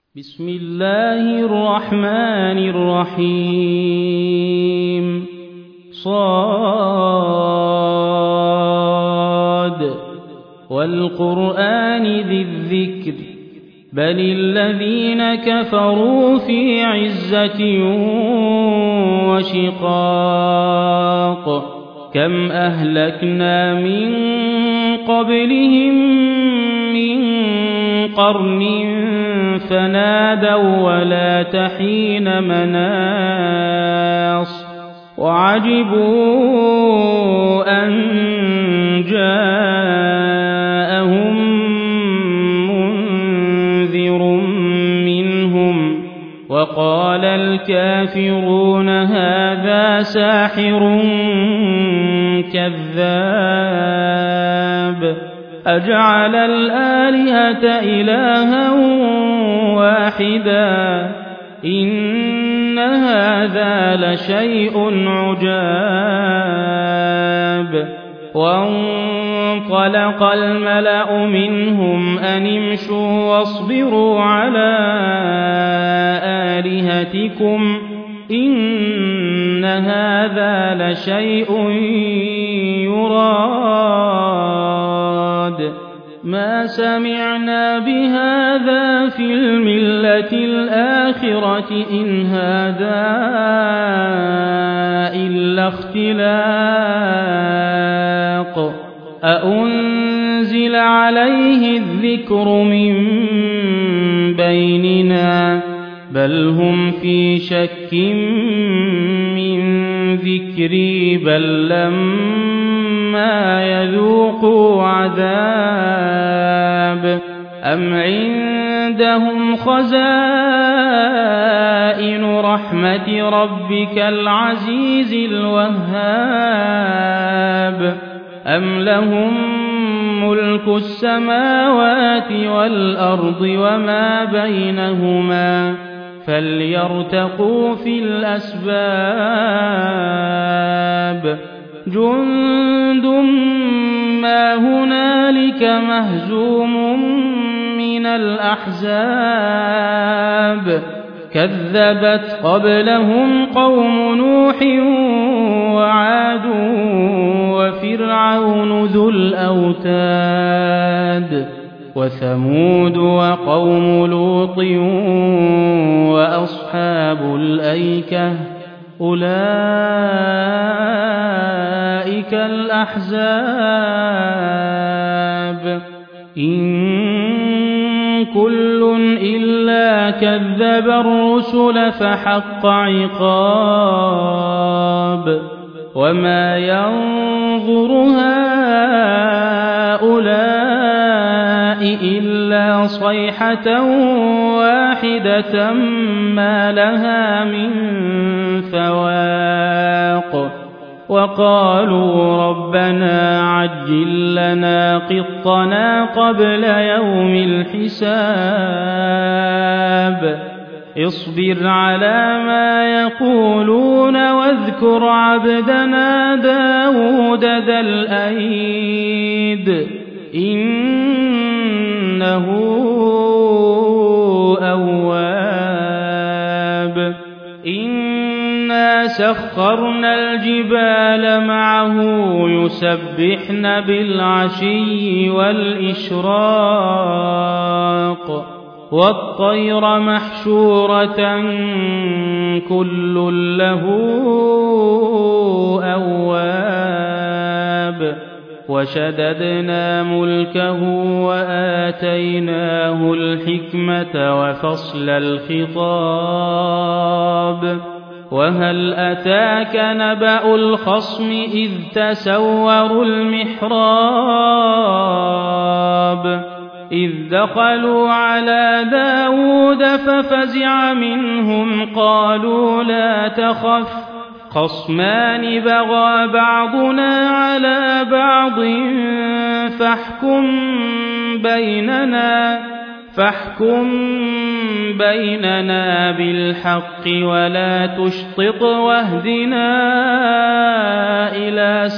بسم الله الرحمن الرحيم صاد والقرآن ذي الذكر بل الذين كفروا في عزة وشقاق كم أهلكنا من قبلهم من قرن فنادوا ولا تحين مناص وعجبوا أن جاءهم منذر منهم وقال الكافرون هذا ساحر كذاب أجعل الآلهة إلها واحدا إن هذا لشيء عجاب وانطلق الملأ منهم أن امشوا واصبروا على آلهتكم إن هذا لشيء يراد ما سمعنا بهذا في الملة الآخرة إن هذا إلا اختلاق أأنزل عليه الذكر من بيننا بل هم في شك من ذكري بل لما يذوقوا عذاب أم عندهم خزائن رحمة ربك العزيز الوهاب أم لهم ملك السماوات والأرض وما بينهما فليرتقوا في الأسباب جند ما هنالك مهزوم من الأحزاب كذبت قبلهم قوم نوح وعاد وفرعون ذو الأوتاد وثمود وقوم لوط وأصحاب الأيكة أولئك الأحزاب إن كل إلا كذب الرسل فحق عقاب وما ينظر هؤلاء إلا صيحة واحدة ما لها من فواق وقالوا ربنا عجل لنا قطنا قبل يوم الحساب اصبر على ما يقولون واذكر عبدنا داود ذا الأيد إنه أواب إنا سخرنا الجبال معه يسبحن بالعشي والإشراق والطير محشورة كل له أواب وشددنا ملكه وآتيناه الحكمة وفصل الخطاب وهل أتاك نبأ الخصم إذ تسوروا المحراب إذ دخلوا على داود ففزع منهم قالوا لا تخف خصمان بغى بعضنا على بعض فاحكم بيننا بالحق ولا تشطط واهدنا إلى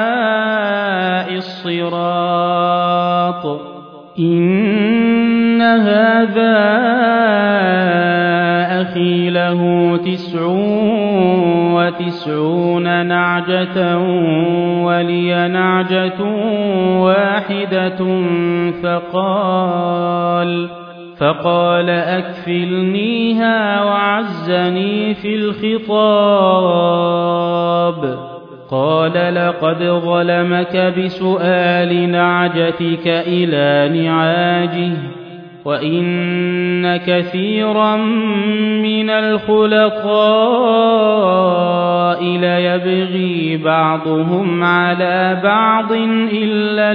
سواء الصراط هذا أخي له 99 نعجة ولي نعجة واحدة فقال أكفلنيها وعزني في الخطاب. قال لقد ظلمك بسؤال نعجتك إلى نعاجه وإن كثيرا من الخلطاء ليبغي بعضهم على بعض إلا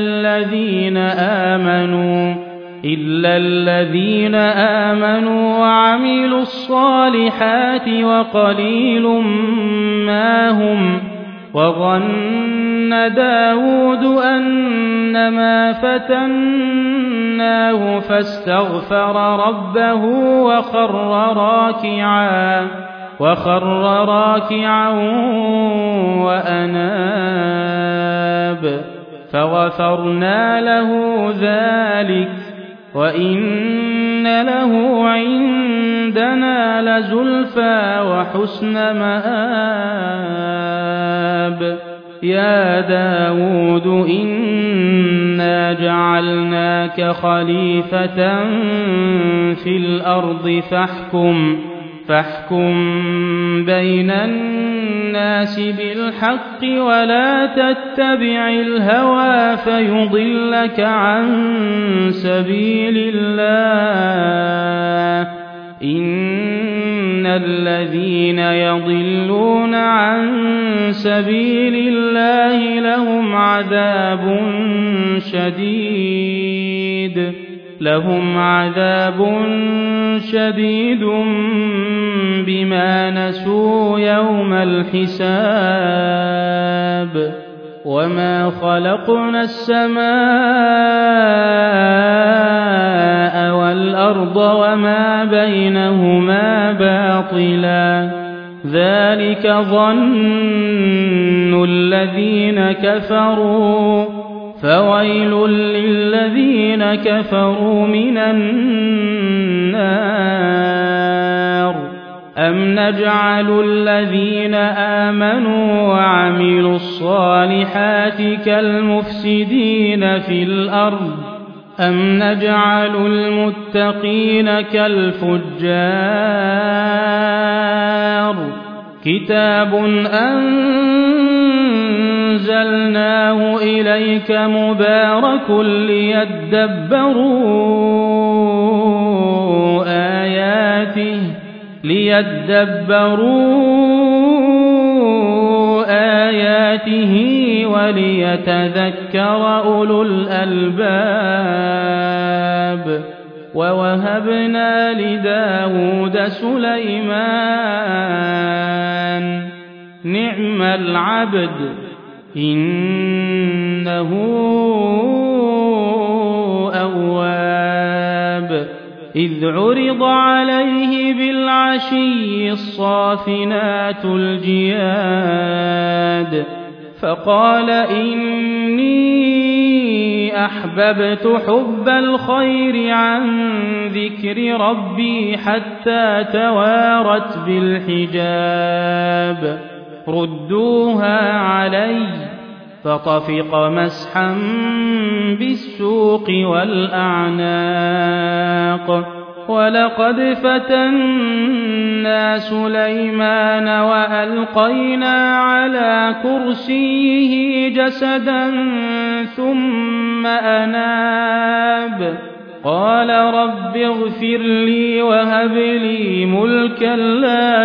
الذين آمنوا وعملوا الصالحات وقليل ما هم. وظن داود أنما فتناه فاستغفر ربه وخر راكعا وأناب فغفرنا له ذلك وإن له عندنا لزلفى وحسن مآب. يا داود إنا جعلناك خليفة في الأرض فاحكم بين الناس بالحق ولا تتبع الهوى فيضلك عن سبيل الله. إن الذين يضلون عن سبيل الله لهم عذاب شديد بما نسوا يوم الحساب. وما خلقنا السماء والأرض وما بينهما باطلا ذلك ظن الذين كفروا فويل للذين كفروا من النار. أم نجعل الذين آمنوا وعملوا الصالحات كالمفسدين في الأرض أم نجعل المتقين كالفجار. كتاب أنزلناه إليك مبارك ليدبروا آياته وليتذكر أولو الألباب. ووهبنا لداود سليمان نعم العبد إنه أواب. إذ عرض عليه بالعشي الصافنات الجياد فقال إني أحببت حب الخير عن ذكر ربي حتى توارت بالحجاب. ردوها علي فطفق مسحا بالسوق والأعناق. ولقد فتنا سليمان وألقينا على كرسيه جسدا ثم أناب. قال رب اغفر لي وهب لي ملكا لا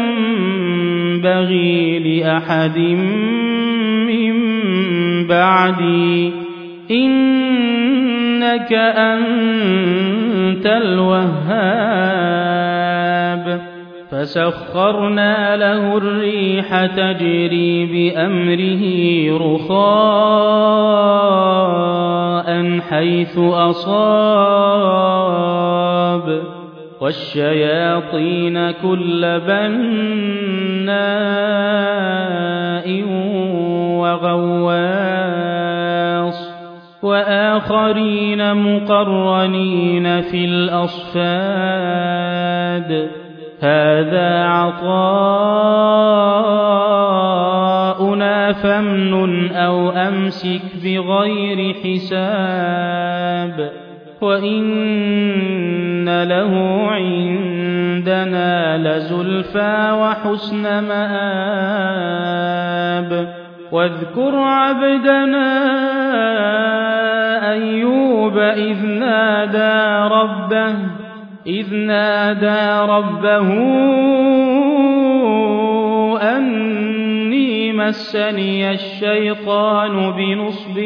ينبغي لأحد من بعدي إنك أنت الوهاب. فسخرنا له الريح تجري بأمره رخاء حيث أصاب والشياطين كل بناء وغواص وآخرين مقرنين في الأصفاد هذا عطاؤنا فامنن أو أمسك بغير حساب وإن له عندنا لزلفى وحسن مآب واذكر عبدنا أيوب إذ نادى ربه أني مسني الشيطان بنصب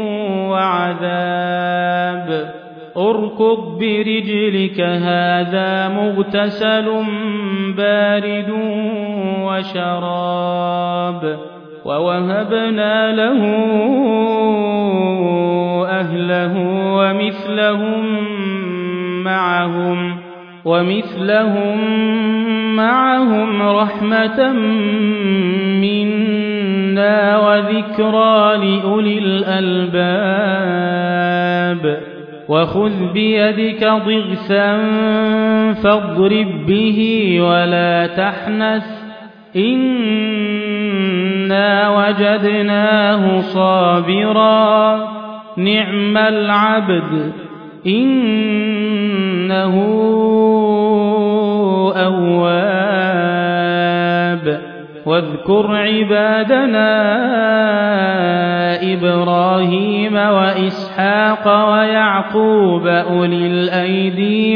وعذاب اركض برجلك هذا مغتسل بارد وشراب ووهبنا له أهله ومثلهم معهم رحمة منا وذكرى لأولي الألباب وخذ بيدك ضغثا فاضرب به ولا تحنث إنا وجدناه صابرا نعم العبد إنه أواب واذكر عبادنا إبراهيم وإسحاق ويعقوب أولي الأيدي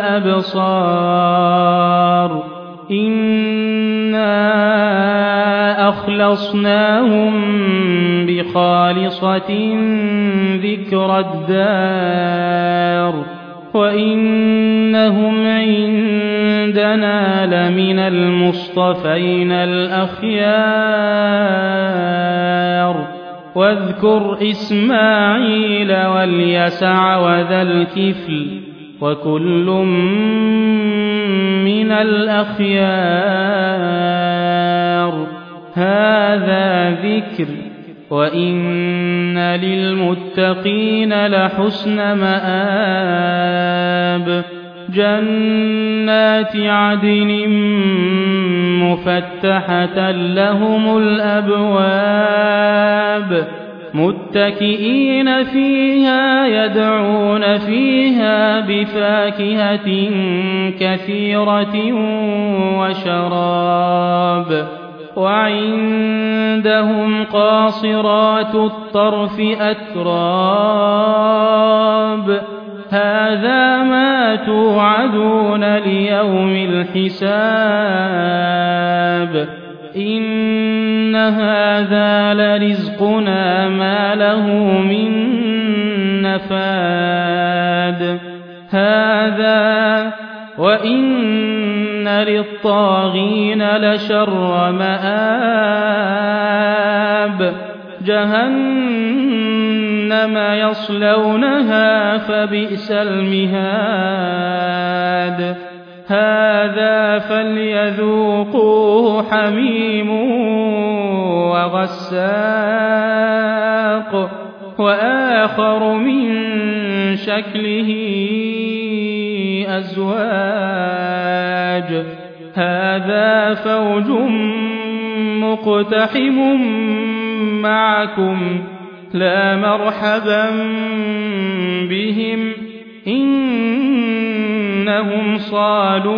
والأبصار إنا أخلصناهم بخالصة ذكر الدار وإنهم عندنا لمن المصطفين الأخيار واذكر إسماعيل واليسع وذا الكفل وكل من الأخيار هذا ذكر وإن للمتقين لحسن مآب جنات عدن مفتحة لهم الأبواب متكئين فيها يدعون فيها بفاكهة كثيرة وشراب وعندهم قاصرات الطرف أتراب هذا ما توعدون ليوم الحساب إن هذا لرزقنا ما له من نفاد هذا وإن للطاغين لشر مآب جهنم يصلونها فبئس المهاد هذا فليذوقوه حميم وغساق وآخر من شكله أزواج هذا فوج مقتحم معكم لا مرحبا بهم إنهم صالوا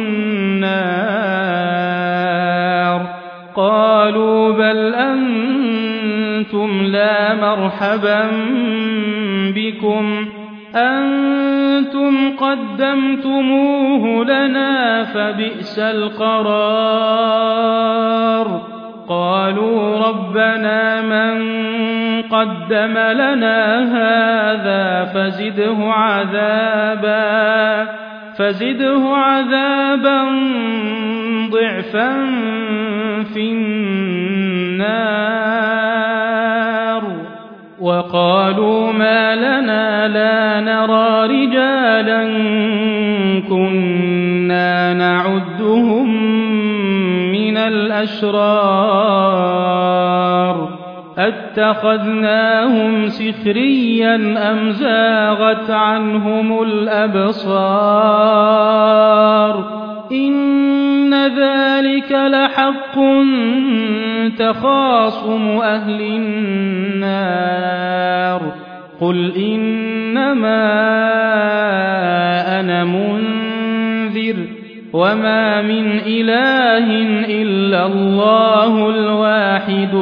النار قالوا بل أنتم لا مرحبا بكم أنتم قدمتموه لنا فبئس القرار قالوا ربنا من قدم لنا هذا فزده عذابا ضعفا في النار وقالوا ما لنا لا نرى رجالا كنا نعدهم من الأشرار أتخذناهم سخريا أم زاغت عنهم الأبصار إن ذلك لحق تخاصم أهل النار قل إنما أنا منذر وما من إله إلا الله الواحد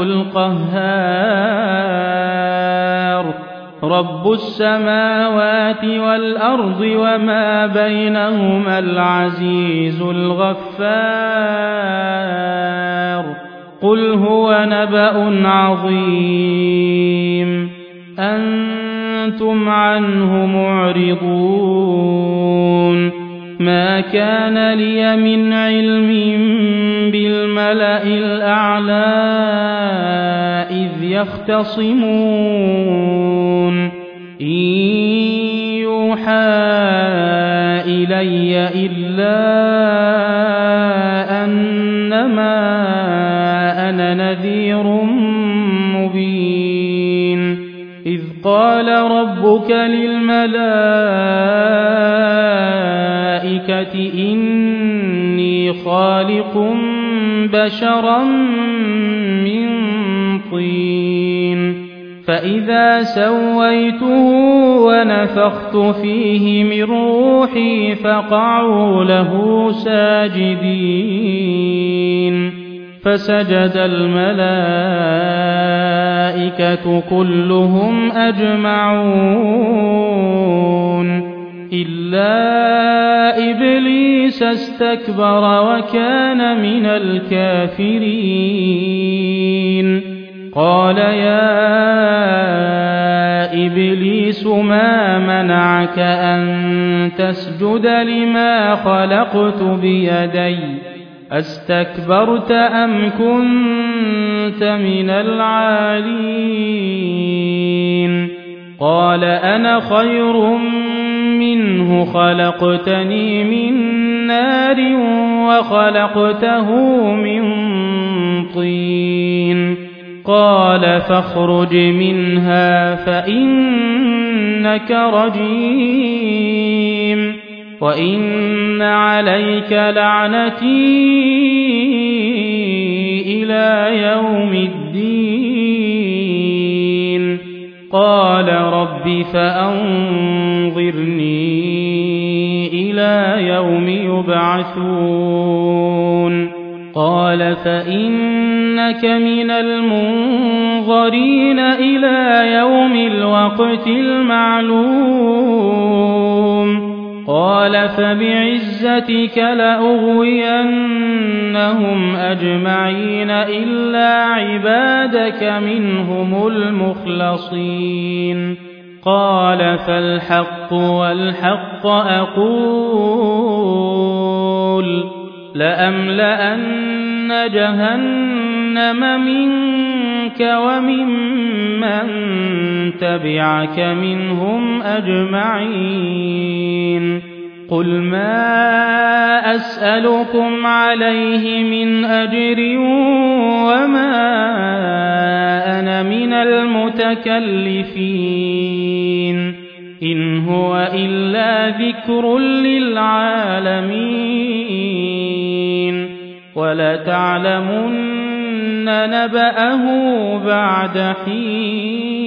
القهار رب السماوات والأرض وما بينهما العزيز الغفار قل هو نبأ عظيم أنتم عنه معرضون ما كان لي من علم بالملأ الأعلى إذ يختصمون إن يوحى إلي إلا أنما أنا نذير مبين إذ قال ربك للملائكة إني خالق بشرا من طين فإذا سويته ونفخت فيه من روحي فقعوا له ساجدين فسجد الملائكة كلهم أجمعون إلا إبليس استكبر وكان من الكافرين قال يا إبليس ما منعك أن تسجد لما خلقت بيدي أستكبرت أم كنت من العالين قال أنا خير منه خلقتني من نار وخلقته من طين قال فاخرج منها فإنك رجيم وإن عليك لعنتي إلى يوم الدين قال رب فأنظرني إلى يوم يبعثون قال فإنك من المنظرين إلى يوم الوقت المعلوم قال فبعزتك لأغوينهم أجمعين إلا عبادك منهم المخلصين قال فالحق والحق أقول لأملأن جهنم منك وممن تبعك منهم أجمعين قل ما أسألكم عليه من أجر وما أنا من المتكلفين إن هو إلا ذكر للعالمين ولتعلمن نبأه بعد حين